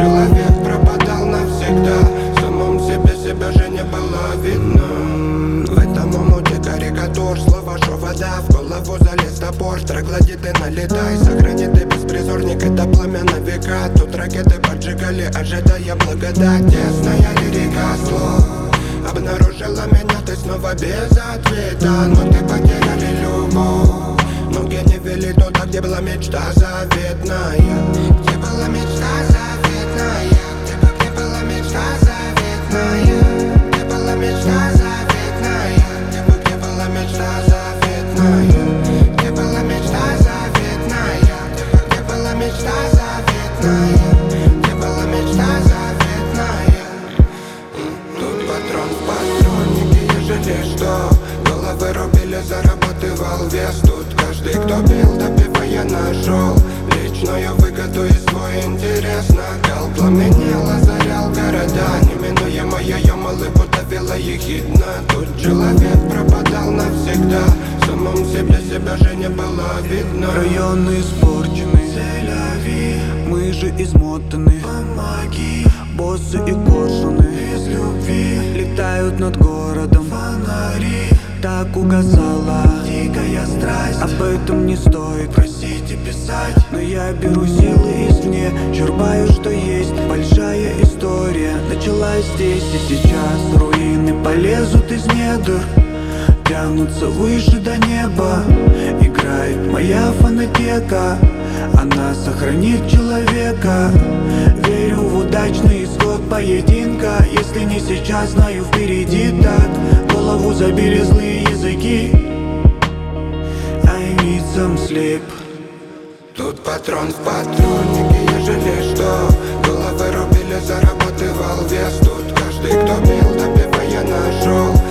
человек пропадал навсегда. В самом себе себя же не было видно. В этом омуте карикатур, слова, что вода в голову залез топор. Троглодит и налетай, сохрани ты беспризорник, это пламя на века. Тут ракеты поджигали, ожидая благодать. Тесная лирика слов обнаружила меня, ты снова без ответа. Но ты потеряли любовь. Ноги не вели туда, где была мечта заветная. Где была мечта заветная? Где была мечта заветная? Где была мечта заветная? Где была мечта заветная? Где была мечта заветная? Где была мечта заветная? Где была мечта заветная? Тут патрон в патроннике, ежели что. Головы рубили, зарабатывал вес. Тут каждый, кто бил, добивая, нашел личную выгоду и свой интерес. Накал пламенел, озарял города. Неминуемо ее улыбку давила ехидно. Тут человек пропадал навсегда. В самом себе себя же не было видно. Районы испорчены, мы же измотаны. Помоги. Боссы и коршуны из любви летают над городом. Фонари. Так угасала дикая страсть. Об этом не стоит просить и писать. Но я беру силы извне, черпаю, что есть. Большая история началась здесь и сейчас. Руины полезут из недр, тянутся выше до неба. Играет моя фонотека, она сохранит человека. Верю в удачный исход поединка. Если не сейчас, знаю, впереди так. Голову забили злые языки. I need some sleep. Тут патрон в патроннике, ежели что. Головы рубили, зарабатывал вес. Тут каждый, кто бил, добивая, нашел